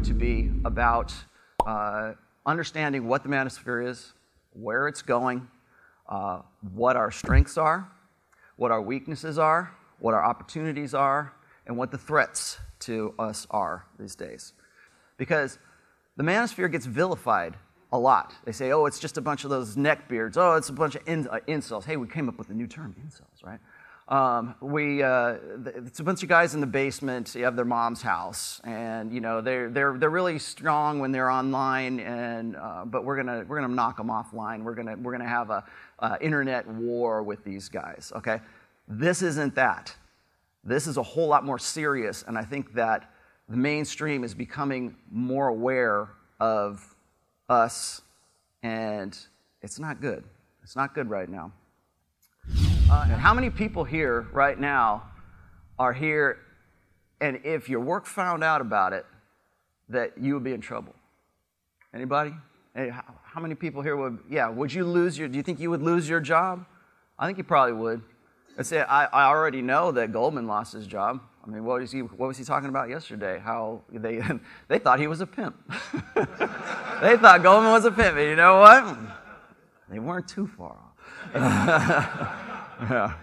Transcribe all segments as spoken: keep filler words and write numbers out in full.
going to be about uh, understanding what the manosphere is, where it's going, uh, what our strengths are, what our weaknesses are, what our opportunities are, and what the threats to us are these days. Because the manosphere gets vilified a lot. They say, oh, it's just a bunch of those neckbeards. Oh, it's a bunch of in, uh, incels. Hey, we came up with a new term, incels, right? Um, we, uh, it's a bunch of guys in the basement. You have their mom's house, and you know they're they're they're really strong when they're online, and uh, but we're gonna we're gonna knock them offline. We're gonna we're gonna have a uh, internet war with these guys. Okay, this isn't that. This is a whole lot more serious, and I think that the mainstream is becoming more aware of us, and it's not good. It's not good right now. Uh, and how many people here right now are here, and if your work found out about it, that you would be in trouble? Anybody? Hey, how, how many people here would, yeah, would you lose your, do you think you would lose your job? I think you probably would. Let's say, I, I already know that Goldman lost his job. I mean, what was he, what was he talking about yesterday? How they, they thought he was a pimp. They thought Goldman was a pimp, and you know what? They weren't too far off. Yeah.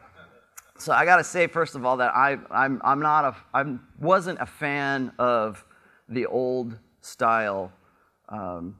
So I got to say, first of all, that I, I'm, I'm not a, I wasn't a fan of the old style, um,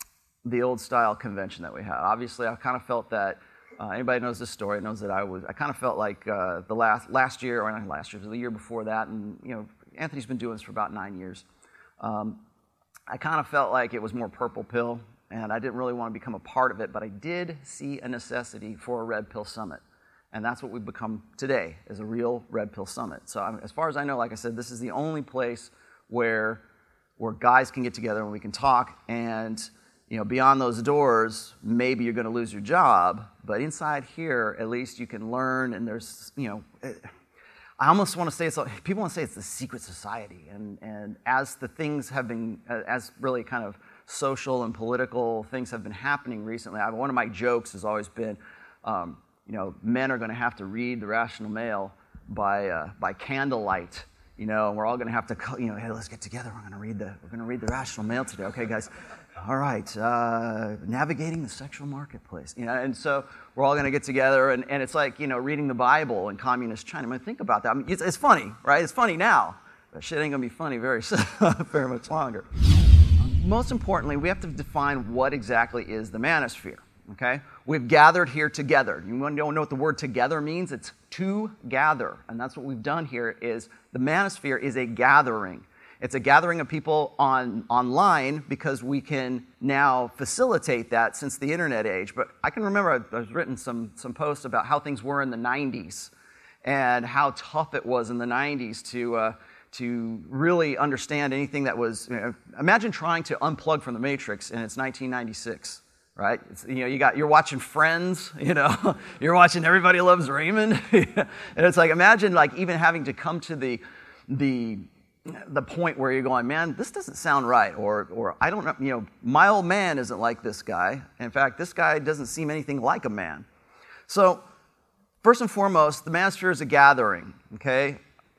the old style convention that we had. Obviously, I kind of felt that uh, anybody knows this story knows that I was. I kind of felt like uh, the last last year, or not last year, the year before that, and you know, Anthony's been doing this for about nine years. Um, I kind of felt like it was more purple pill, and I didn't really want to become a part of it. But I did see a necessity for a Red Pill Summit. And that's what we've become today, is a real Red Pill Summit. So um, as far as I know, like I said, this is the only place where where guys can get together and we can talk. And you know, beyond those doors, maybe you're going to lose your job. But inside here, at least you can learn. And there's, you know, it, I almost want to say it's people want to say it's the secret society. And and as the things have been, as really kind of social and political things have been happening recently, I, one of my jokes has always been. Um, You know, men are going to have to read the Rational Mail by uh, by candlelight. You know, and we're all going to have to, you know, hey, let's get together. We're going to read the we're going to read the Rational Mail today. Okay, guys. All right. Uh, navigating the sexual marketplace. You know, and so we're all going to get together, and, and it's like, you know, reading the Bible in communist China. I mean, think about that. I mean, it's, it's funny, right? It's funny now, but shit ain't going to be funny very very much longer. Most importantly, we have to define what exactly is the manosphere. Okay, we've gathered here together. You want to know what the word together means? It's to gather, and that's what we've done here. Is the manosphere is a gathering. It's a gathering of people on online because we can now facilitate that since the internet age. But I can remember I've, I've written some some posts about how things were in the nineties and how tough it was in the nineties to uh, to really understand anything that was. You know, imagine trying to unplug from the Matrix, and it's nineteen ninety-six. Right? It's, you know, you got, you're watching Friends, you know, you're watching Everybody Loves Raymond. And it's like, imagine like even having to come to the, the, the point where you're going, man, this doesn't sound right. Or, or I don't know, you know, my old man isn't like this guy. In fact, this guy doesn't seem anything like a man. So first and foremost, the manosphere is a gathering, okay?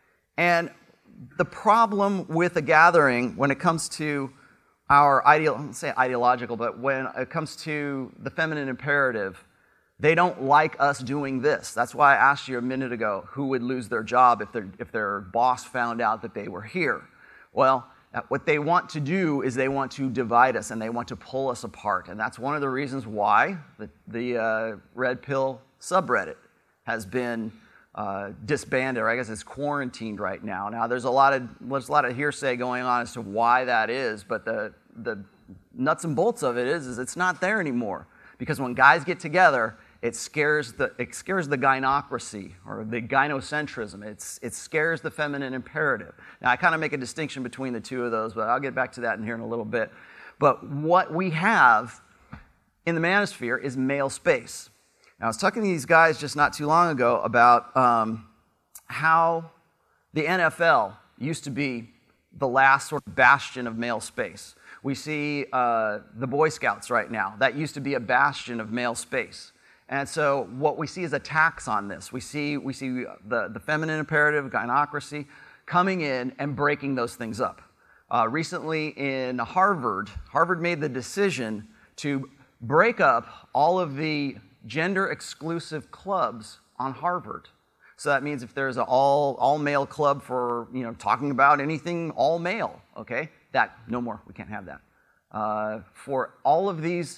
And the problem with a gathering when it comes to our ideal, I don't say ideological, but when it comes to the feminine imperative, they don't like us doing this. That's why I asked you a minute ago who would lose their job if their, if their boss found out that they were here. Well, what they want to do is they want to divide us and they want to pull us apart. And that's one of the reasons why the, the uh, Red Pill subreddit has been uh, disbanded, or I guess it's quarantined right now. Now, there's a lot of there's a lot of hearsay going on as to why that is, but the the nuts and bolts of it is, is it's not there anymore. Because when guys get together, it scares the it scares the gynocracy or the gynocentrism. It's it scares the feminine imperative. Now, I kind of make a distinction between the two of those, but I'll get back to that in here in a little bit. But what we have in the manosphere is male space. Now, I was talking to these guys just not too long ago about um, how the N F L used to be the last sort of bastion of male space. We see uh, the Boy Scouts right now. That used to be a bastion of male space. And so what we see is attacks on this. We see, we see the, the feminine imperative, gynocracy, coming in and breaking those things up. Uh, recently in Harvard, Harvard made the decision to break up all of the gender-exclusive clubs on Harvard. So that means if there's an all, all-male club for, you know, talking about anything all-male, okay, that, no more, we can't have that. Uh, for all of these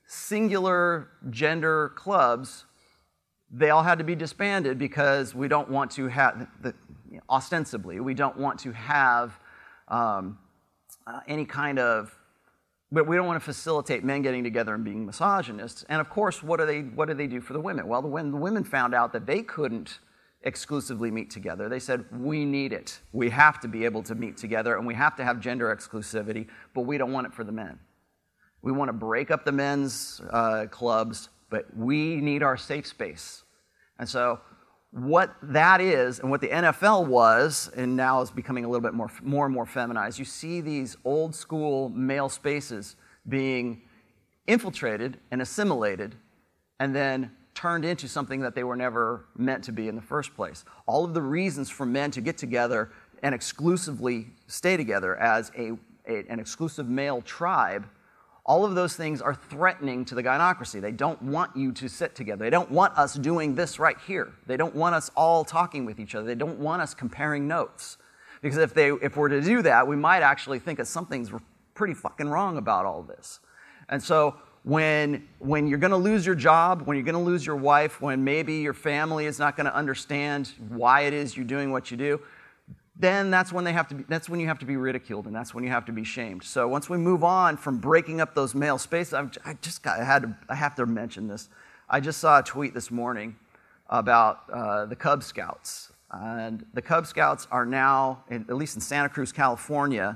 singular gender clubs, they all had to be disbanded because we don't want to have, the, you know, ostensibly, we don't want to have um, uh, any kind of, but we don't want to facilitate men getting together and being misogynists. And of course, what do they, what do they do for the women? Well, the, when the women found out that they couldn't exclusively meet together, they said, we need it. We have to be able to meet together, and we have to have gender exclusivity, but we don't want it for the men. We want to break up the men's uh, clubs, but we need our safe space. And so what that is, and what the N F L was, and now is becoming a little bit more, more and more feminized, you see these old school male spaces being infiltrated and assimilated, and then turned into something that they were never meant to be in the first place. All of the reasons for men to get together and exclusively stay together as a, a, an exclusive male tribe, all of those things are threatening to the gynocracy. They don't want you to sit together. They don't want us doing this right here. They don't want us all talking with each other. They don't want us comparing notes. Because if, they, if we're to do that, we might actually think that something's pretty fucking wrong about all this. And so when, when you're going to lose your job, when you're going to lose your wife, when maybe your family is not going to understand why it is you're doing what you do, then that's when they have to be, that's when you have to be ridiculed, and that's when you have to be shamed. So once we move on from breaking up those male spaces, I've, I just got, I had to, I have to mention this. I just saw a tweet this morning about uh, the Cub Scouts, and the Cub Scouts are now, in, at least in Santa Cruz, California,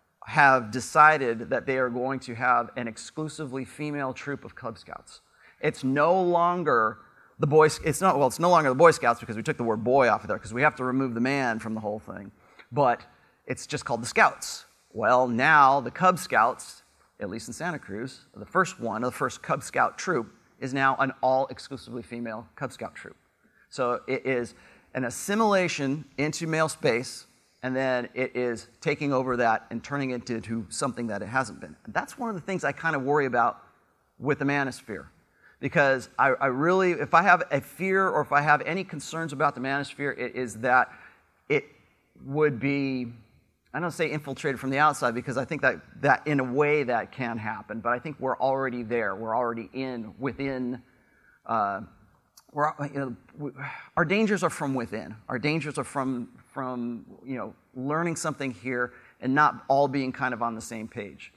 have decided that they are going to have an exclusively female troop of Cub Scouts. It's no longer the Boy, it's not, well, it's no longer the Boy Scouts because we took the word boy off of there because we have to remove the man from the whole thing. But it's just called the Scouts. Well, now the Cub Scouts, at least in Santa Cruz, the first one, the first Cub Scout troop, is now an all exclusively female Cub Scout troop. So it is an assimilation into male space, and then it is taking over that and turning it into something that it hasn't been. That's one of the things I kind of worry about with the manosphere. Because I, I really, if I have a fear or if I have any concerns about the manosphere, it is that it would be, I don't say infiltrated from the outside, because I think that, that in a way that can happen, but I think we're already there. We're already in, within, uh, we're, you know, we, our dangers are from within. Our dangers are from, from, you know, learning something here and not all being kind of on the same page.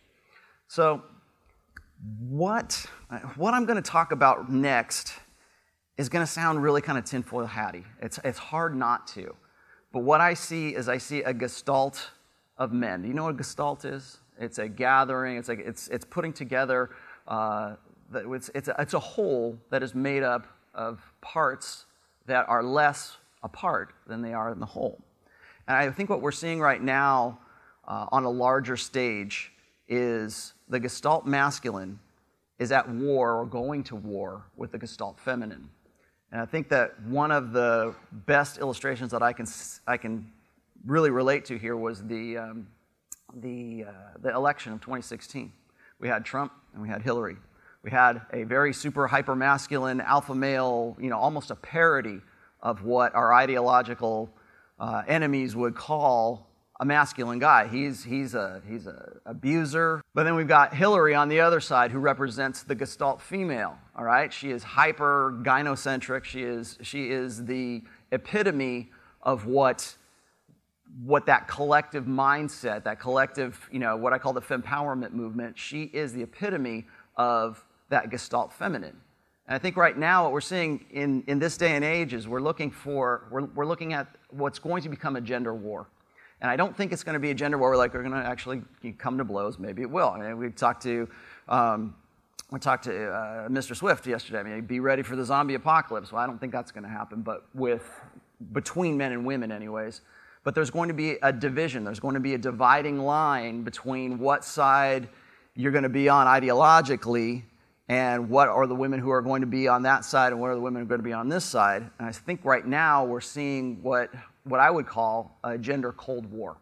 So, What, what I'm going to talk about next is going to sound really kind of tinfoil hatty. It's, it's hard not to. But what I see is I see a gestalt of men. Do you know what a gestalt is? It's a gathering. It's, like, it's, it's putting together, uh, the, it's, it's, a, it's a whole that is made up of parts that are less apart than they are in the whole. And I think what we're seeing right now uh, on a larger stage is the Gestalt masculine is at war or going to war with the Gestalt feminine. And I think that one of the best illustrations that I can, I can really relate to here was the, um, the, uh, the election of twenty sixteen. We had Trump and we had Hillary. We had a very super hyper masculine alpha male, you know, almost a parody of what our ideological uh, enemies would call a masculine guy. He's, he's a he's a abuser. But then we've got Hillary on the other side, who represents the Gestalt female. All right, she is hyper gynocentric. She is she is the epitome of what what that collective mindset, that collective, you know, what I call the fempowerment movement. She is the epitome of that Gestalt feminine. And I think right now what we're seeing in in this day and age is we're looking for we're we're looking at what's going to become a gender war. And I don't think it's going to be a gender war where like we're going to actually come to blows. Maybe it will. I mean, we talked to um, we talked to uh, Mister Swift yesterday. I mean, be ready for the zombie apocalypse. Well, I don't think that's going to happen, but with between men and women, anyways. But there's going to be a division. There's going to be a dividing line between what side you're going to be on ideologically, and what are the women who are going to be on that side, and what are the women who are going to be on this side. And I think right now we're seeing what. what I would call a gender cold war.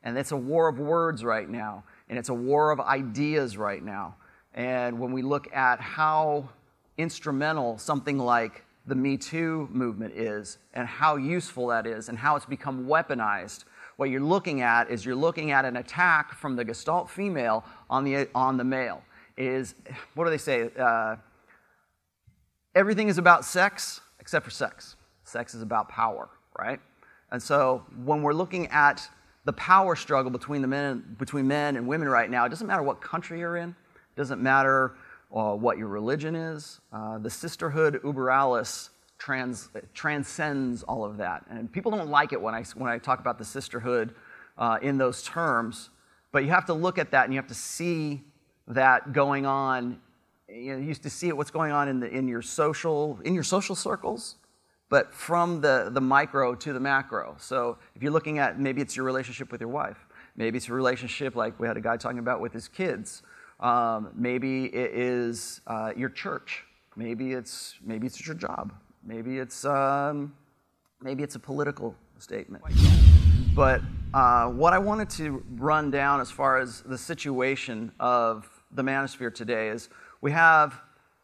And it's a war of words right now, and it's a war of ideas right now. And when we look at how instrumental something like the Me Too movement is, and how useful that is, and how it's become weaponized, what you're looking at is you're looking at an attack from the Gestalt female on the, on the male. Is, what do they say? Uh, everything is about sex except for sex. Sex is about power, right? And so when we're looking at the power struggle between the men, between men and women right now, it doesn't matter what country you're in. It doesn't matter uh, what your religion is. Uh, the sisterhood uber alles trans, transcends all of that. And people don't like it when I, when I talk about the sisterhood uh, in those terms. But you have to look at that and you have to see that going on. You know, you used to see it, what's going on in, the, in, your social, in your social circles, but from the, the micro to the macro. So if you're looking at, maybe it's your relationship with your wife. Maybe it's a relationship like we had a guy talking about with his kids. Um, maybe it is uh, your church. Maybe it's maybe it's your job. Maybe it's um, maybe it's a political statement. But uh, what I wanted to run down as far as the situation of the manosphere today is we have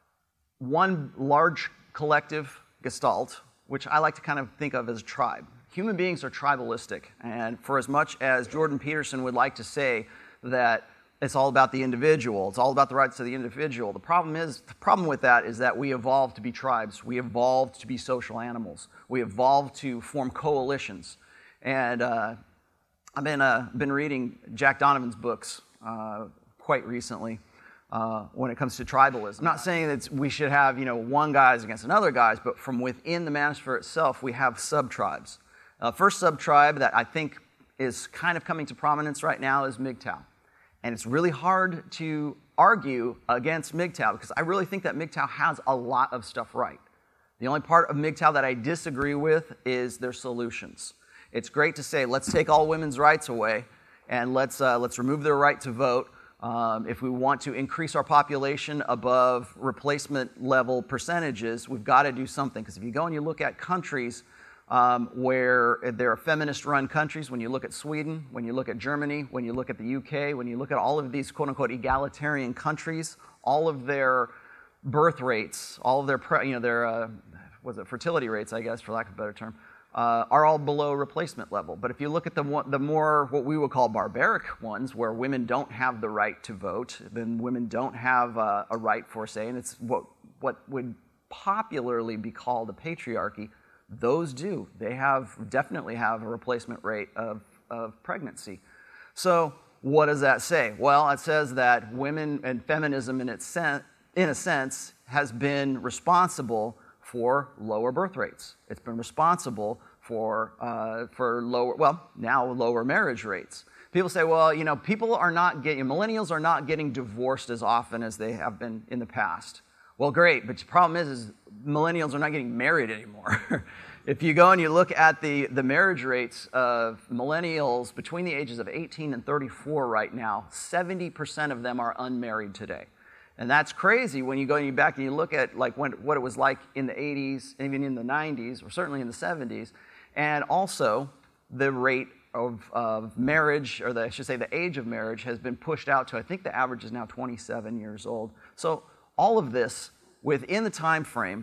one large collective gestalt, which I like to kind of think of as a tribe. Human beings are tribalistic, and for as much as Jordan Peterson would like to say that it's all about the individual, it's all about the rights of the individual, the problem is, the problem with that is that we evolved to be tribes, we evolved to be social animals, we evolved to form coalitions. And uh, I've been, uh, been reading Jack Donovan's books uh, quite recently uh, when it comes to tribalism. I'm not saying that we should have, you know, one guys against another guys, but from within the manosphere itself, we have sub-tribes. Uh, first sub-tribe that I think is kind of coming to prominence right now is M G T O W. And it's really hard to argue against M G T O W because I really think that M G T O W has a lot of stuff right. The only part of M G T O W that I disagree with is their solutions. It's great to say, let's take all women's rights away and let's, uh, let's remove their right to vote. Um, if we want to increase our population above replacement level percentages, we've got to do something. Because if you go and you look at countries um, where there are feminist-run countries, when you look at Sweden, when you look at Germany, when you look at the U K, when you look at all of these quote-unquote egalitarian countries, all of their birth rates, all of their, you know, their uh, was it fertility rates, I guess, for lack of a better term, uh, are all below replacement level. But if you look at the, the more what we would call barbaric ones, where women don't have the right to vote, then women don't have uh, a right for say, and it's what, what would popularly be called a patriarchy, those do. They have definitely have a replacement rate of, of pregnancy. So what does that say? Well, it says that women and feminism in, its sen in a sense has been responsible for lower birth rates. It's been responsible for, uh, for lower, well, now lower marriage rates. People say, well, you know, people are not getting, millennials are not getting divorced as often as they have been in the past. Well, great, but the problem is, is millennials are not getting married anymore. If you go and you look at the, the marriage rates of millennials between the ages of eighteen and thirty-four right now, seventy percent of them are unmarried today. And that's crazy when you go and you back and you look at like when, what it was like in the eighties, even in the nineties, or certainly in the seventies. And also, the rate of, of marriage, or the, I should say the age of marriage, has been pushed out to, I think the average is now twenty-seven years old. So all of this within the time frame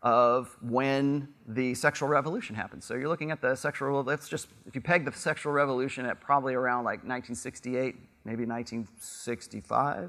of when the sexual revolution happened. So you're looking at the sexual, let's just, if you peg the sexual revolution at probably around like nineteen sixty-eight, maybe nineteen sixty-five,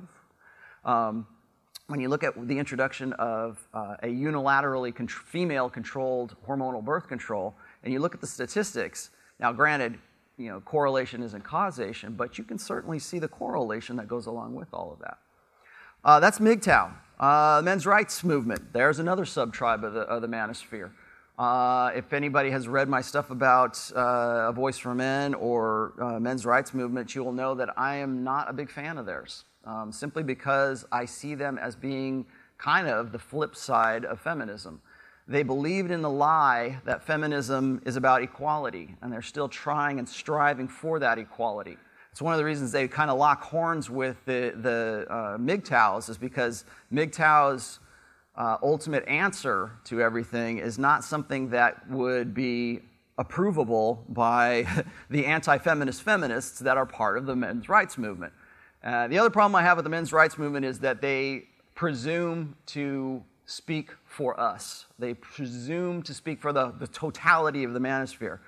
um, when you look at the introduction of uh, a unilaterally con female-controlled hormonal birth control, and you look at the statistics, now granted, you know, correlation isn't causation, but you can certainly see the correlation that goes along with all of that. Uh, that's M G T O W. Uh, men's rights movement, there's another sub-tribe of the, of the manosphere. Uh, if anybody has read my stuff about uh, A Voice for Men or uh, men's rights movement, you will know that I am not a big fan of theirs, um, simply because I see them as being kind of the flip side of feminism. They believed in the lie that feminism is about equality, and they're still trying and striving for that equality. It's one of the reasons they kind of lock horns with the, the uh, M G T O Ws is because M G T O W's uh, ultimate answer to everything is not something that would be approvable by the anti-feminist feminists that are part of the men's rights movement. Uh, the other problem I have with the men's rights movement is that they presume to speak for us. They presume to speak for the, the totality of the manosphere.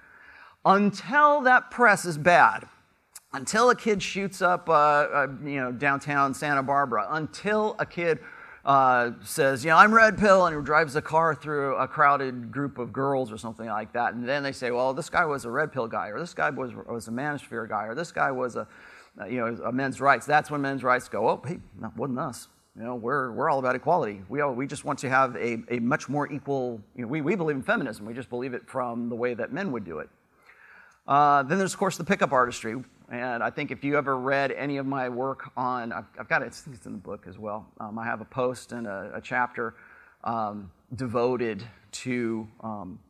Until that press is bad, until a kid shoots up uh, uh, you know, downtown Santa Barbara, until a kid uh, says, you know, I'm red pill, and drives a car through a crowded group of girls or something like that, and then they say, well, this guy was a red pill guy, or this guy was, was a manosphere guy, or this guy was a, you know, a men's rights. That's when men's rights go, oh, hey, that wasn't us. You know, we're, we're all about equality. We, all, we just want to have a, a much more equal, you know, we, we believe in feminism. We just believe it from the way that men would do it. Uh, then there's, of course, the pickup artistry. And I think if you ever read any of my work on, I've, I've got it, I think it's in the book as well. Um, I have a post and a, a chapter um, devoted to um,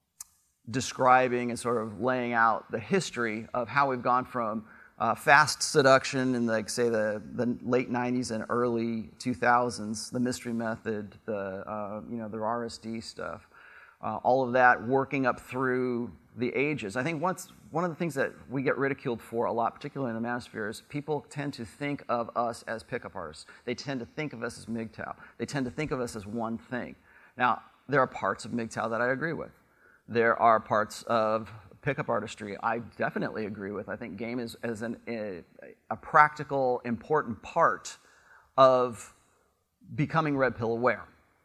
describing and sort of laying out the history of how we've gone from Uh, fast seduction in, like, say, the, the late nineties and early two thousands, the mystery method, the, uh, you know, the R S D stuff, uh, all of that working up through the ages. I think once, one of the things that we get ridiculed for a lot, particularly in the manosphere, is people tend to think of us as pickup artists. They tend to think of us as M G T O W. They tend to think of us as one thing. Now, there are parts of M G T O W that I agree with. There are parts of pickup artistry I definitely agree with. I think game is, is an, a, a practical, important part of becoming red pill aware.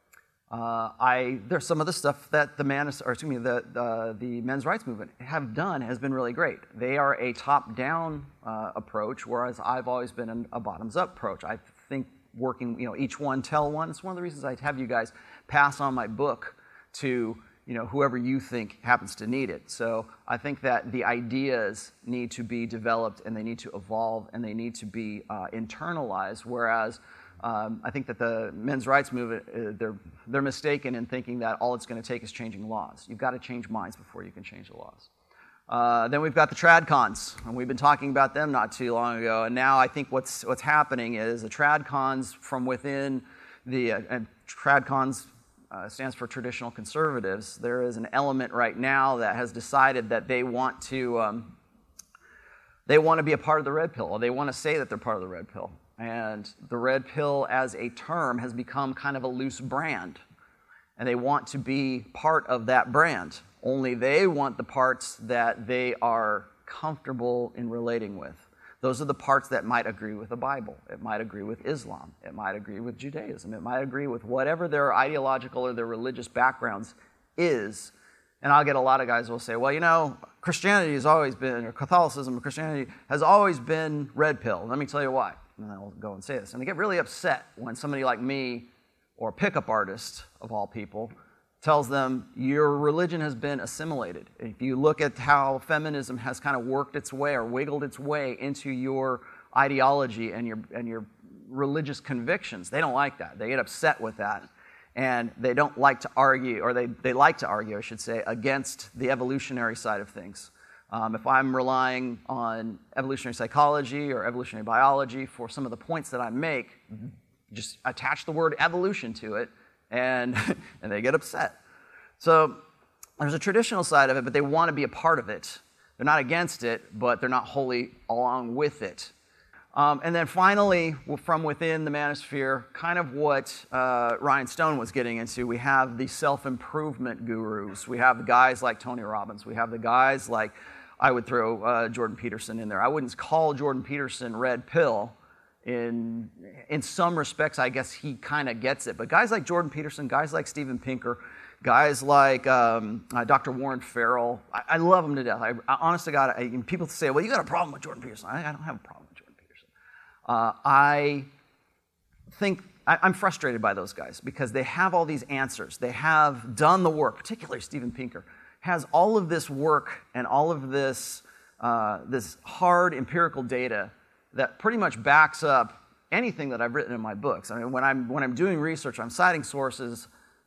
Uh, I there's some of the stuff that the man, or excuse me, the, the the men's rights movement have done has been really great. They are a top-down uh, approach, whereas I've always been an, a bottoms-up approach. I think working, you know, each one tell one. It's one of the reasons I have you guys pass on my book to, you know, whoever you think happens to need it. So I think that the ideas need to be developed, and they need to evolve, and they need to be uh, internalized, whereas um, I think that the men's rights movement, uh, they're, they're mistaken in thinking that all it's going to take is changing laws. You've got to change minds before you can change the laws. Uh, then we've got the tradcons, and we've been talking about them not too long ago, and now I think what's, what's happening is the tradcons from within the, uh, and tradcons Uh, stands for traditional conservatives. There is an element right now that has decided that they want to um, they want to be a part of the red pill, or they want to say that they're part of the red pill. And the red pill as a term has become kind of a loose brand, and they want to be part of that brand. Only they want the parts that they are comfortable in relating with. Those are the parts that might agree with the Bible. It might agree with Islam. It might agree with Judaism. It might agree with whatever their ideological or their religious backgrounds is. And I'll get a lot of guys who will say, well, you know, Christianity has always been, or Catholicism or Christianity has always been red pill. Let me tell you why. And I'll go and say this. And they get really upset when somebody like me, or a pickup artist of all people, tells them your religion has been assimilated. If you look at how feminism has kind of worked its way or wiggled its way into your ideology and your and your religious convictions, they don't like that. They get upset with that. And they don't like to argue, or they, they like to argue, I should say, against the evolutionary side of things. Um, if I'm relying on evolutionary psychology or evolutionary biology for some of the points that I make, just attach the word evolution to it, and, and they get upset. So there's a traditional side of it, but they want to be a part of it. They're not against it, but they're not wholly along with it. Um, and then finally, from within the manosphere, kind of what uh, Ryan Stone was getting into, we have the self-improvement gurus. We have the guys like Tony Robbins. We have the guys like, I would throw uh, Jordan Peterson in there. I wouldn't call Jordan Peterson red pill. In, in some respects, I guess he kind of gets it. But guys like Jordan Peterson, guys like Steven Pinker, guys like um, uh, Doctor Warren Farrell, I, I love them to death. I, I, honest to God, I, people say, well, you got a problem with Jordan Peterson. I, I don't have a problem with Jordan Peterson. Uh, I think I, I'm frustrated by those guys because they have all these answers. They have done the work, particularly Steven Pinker, has all of this work and all of this, uh, this hard empirical data that pretty much backs up anything that I've written in my books. I mean, when I'm, when I'm doing research, I'm citing sources,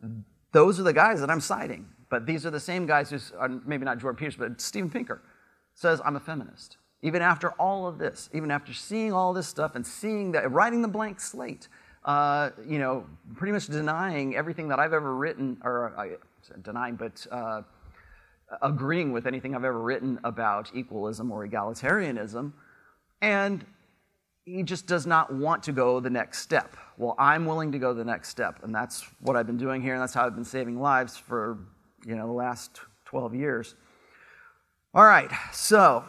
those are the guys that I'm citing. But these are the same guys who are, maybe not Jordan Peterson, but Steven Pinker says, I'm a feminist. Even after all of this, even after seeing all this stuff and seeing that, writing the blank slate, uh, you know, pretty much denying everything that I've ever written, or uh, denying, but uh, agreeing with anything I've ever written about equalism or egalitarianism, and he just does not want to go the next step. Well, I'm willing to go the next step, and that's what I've been doing here, and that's how I've been saving lives for, you know, the last twelve years. All right, so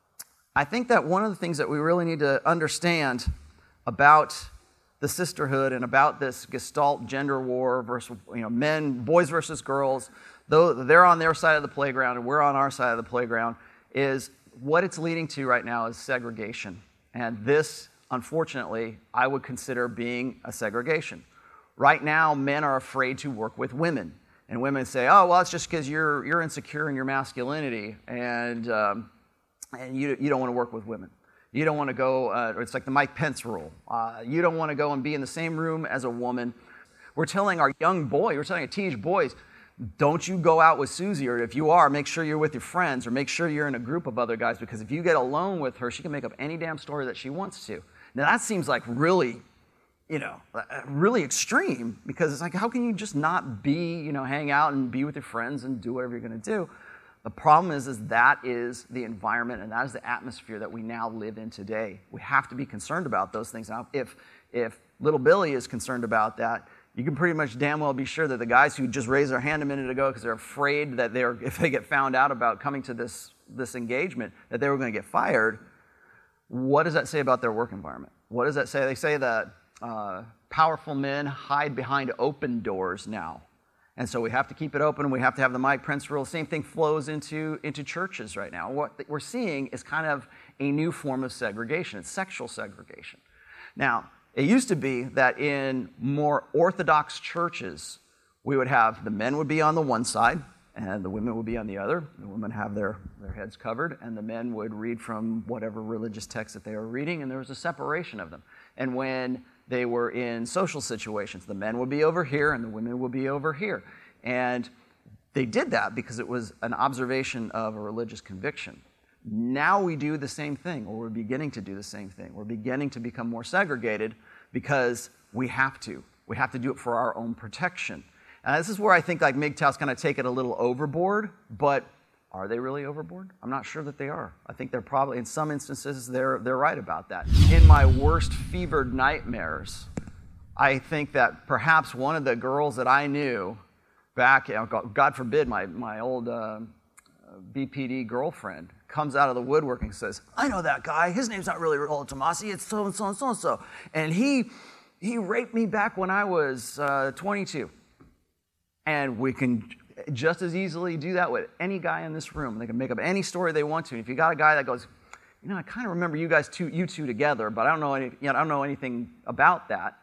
I think that one of the things that we really need to understand about the sisterhood and about this Gestalt gender war versus, you know, men, boys versus girls, though they're on their side of the playground and we're on our side of the playground, is what it's leading to right now is segregation. And this, unfortunately, I would consider being a segregation. Right now, men are afraid to work with women. And women say, oh, well, it's just because you're, you're insecure in your masculinity and, um, and you, you don't want to work with women. You don't want to go, uh, it's like the Mike Pence rule. Uh, you don't want to go and be in the same room as a woman. We're telling our young boy, we're telling our teenage boys, don't you go out with Susie, or if you are, make sure you're with your friends, or make sure you're in a group of other guys, because if you get alone with her, she can make up any damn story that she wants to. Now that seems like really, you know, really extreme, because it's like, how can you just not be, you know, hang out and be with your friends and do whatever you're going to do? The problem is, is that is the environment and that is the atmosphere that we now live in today. We have to be concerned about those things. Now, if, if little Billy is concerned about that, you can pretty much damn well be sure that the guys who just raised their hand a minute ago because they're afraid that they're, if they get found out about coming to this, this engagement, that they were going to get fired, what does that say about their work environment? What does that say? They say that uh, powerful men hide behind open doors now. And so we have to keep it open. We have to have the Mike Pence rule. Same thing flows into, into churches right now. What we're seeing is kind of a new form of segregation. It's sexual segregation. Now, it used to be that in more Orthodox churches, we would have the men would be on the one side and the women would be on the other. The women have their, their heads covered, and the men would read from whatever religious text that they were reading, and there was a separation of them. And when they were in social situations, the men would be over here and the women would be over here. And they did that because it was an observation of a religious conviction. Now we do the same thing, or we're beginning to do the same thing. We're beginning to become more segregated because we have to. We have to do it for our own protection. And this is where I think like M G T O W's kind of take it a little overboard, but are they really overboard? I'm not sure that they are. I think they're probably, in some instances, they're, they're right about that. In my worst fevered nightmares, I think that perhaps one of the girls that I knew back, you know, God forbid, my, my old uh, B P D girlfriend comes out of the woodwork and says, I know that guy. His name's not really Rollo Tomasi. It's so-and-so and so-and-so. And he, he raped me back when I was uh, twenty-two. And we can just as easily do that with any guy in this room. They can make up any story they want to. And if you got a guy that goes, you know, I kind of remember you guys two, you two together, but I don't know any, you know, I don't know anything about that.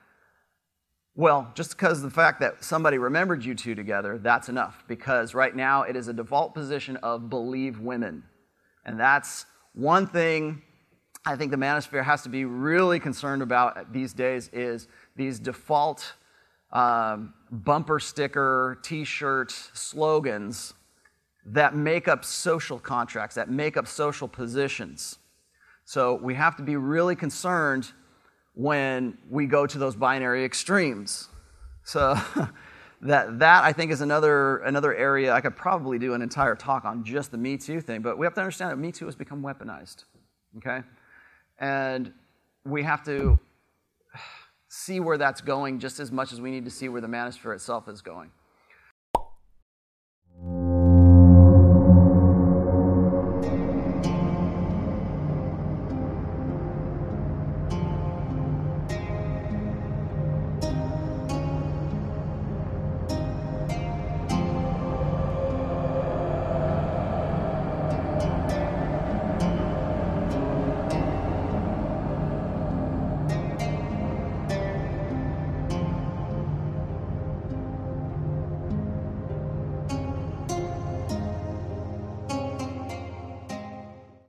Well, just because of the fact that somebody remembered you two together, that's enough. Because right now it is a default position of believe women. And that's one thing I think the manosphere has to be really concerned about these days, is these default um, bumper sticker, t-shirt slogans that make up social contracts, that make up social positions. So we have to be really concerned when we go to those binary extremes. So that, that I think is another, another area. I could probably do an entire talk on just the Me Too thing, but we have to understand that Me Too has become weaponized, okay? And we have to see where that's going just as much as we need to see where the manosphere itself is going.